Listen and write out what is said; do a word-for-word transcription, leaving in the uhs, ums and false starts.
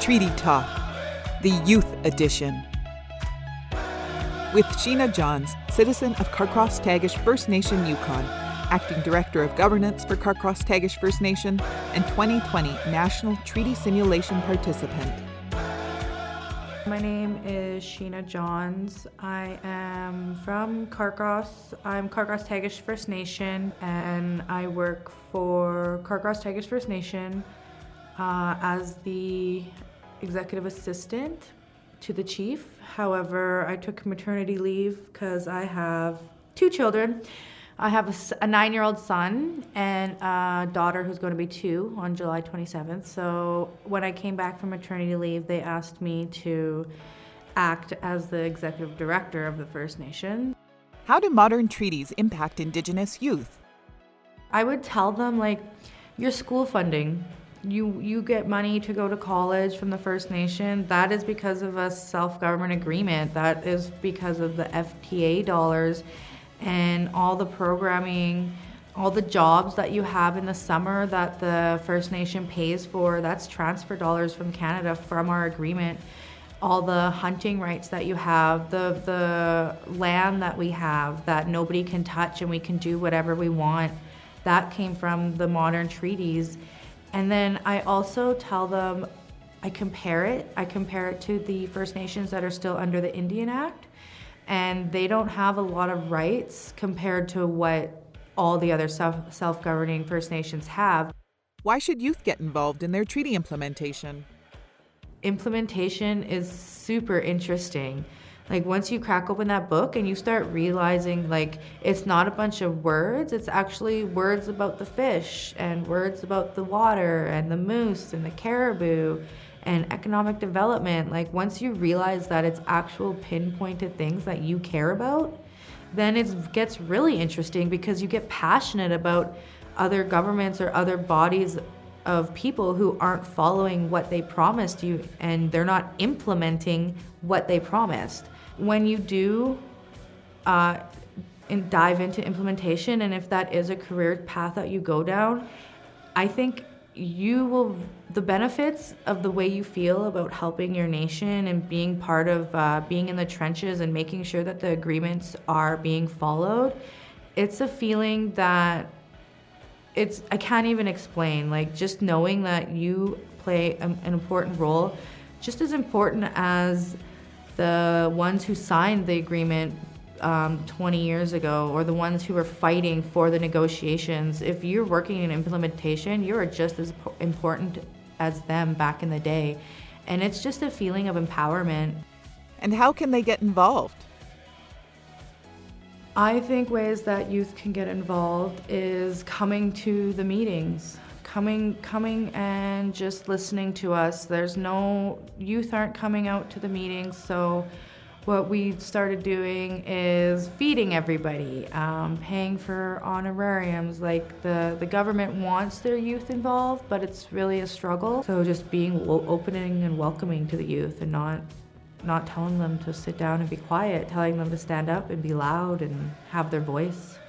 Treaty Talk, the Youth Edition. With Sheena Johns, citizen of Carcross-Tagish First Nation, Yukon, Acting Director of Governance for Carcross-Tagish First Nation, and twenty twenty National Treaty Simulation participant. My name is Sheena Johns. I am from Carcross. I'm Carcross-Tagish First Nation, and I work for Carcross-Tagish First Nation uh, as the executive assistant to the chief. However, I took maternity leave because I have two children. I have a, a nine-year-old son and a daughter who's going to be two on July twenty-seventh. So when I came back from maternity leave, they asked me to act as the executive director of the First Nation. How do modern treaties impact Indigenous youth? I would tell them, like, your school funding. You, you get money to go to college from the First Nation. That is because of a self-government agreement. That is because of the F T A dollars and all the programming, all the jobs that you have in the summer that the First Nation pays for. That's transfer dollars from Canada from our agreement. All the hunting rights that you have, the, the land that we have that nobody can touch and we can do whatever we want. That came from the modern treaties. And then I also tell them, I compare it. I compare it to the First Nations that are still under the Indian Act. And they don't have a lot of rights compared to what all the other self, self-governing First Nations have. Why should youth get involved in their treaty implementation? Implementation is super interesting. Like, once you crack open that book and you start realizing, like, it's not a bunch of words, it's actually words about the fish and words about the water and the moose and the caribou and economic development. Like, once you realize that it's actual pinpointed things that you care about, then it gets really interesting because you get passionate about other governments or other bodies of people who aren't following what they promised you and they're not implementing what they promised. When you do uh, and dive into implementation, and if that is a career path that you go down, I think you will, the benefits of the way you feel about helping your nation and being part of uh, being in the trenches and making sure that the agreements are being followed, it's a feeling that it's, I can't even explain. Like, just knowing that you play a, an important role, just as important as the ones who signed the agreement um, twenty years ago, or the ones who were fighting for the negotiations. If you're working in implementation, you are just as important as them back in the day. And it's just a feeling of empowerment. And how can they get involved? I think ways that youth can get involved is coming to the meetings. Coming, coming and just listening to us. There's no, youth aren't coming out to the meetings, so what we started doing is feeding everybody, um, paying for honorariums. Like, the, the government wants their youth involved, but it's really a struggle. So just being opening and welcoming to the youth and not, not telling them to sit down and be quiet, telling them to stand up and be loud and have their voice.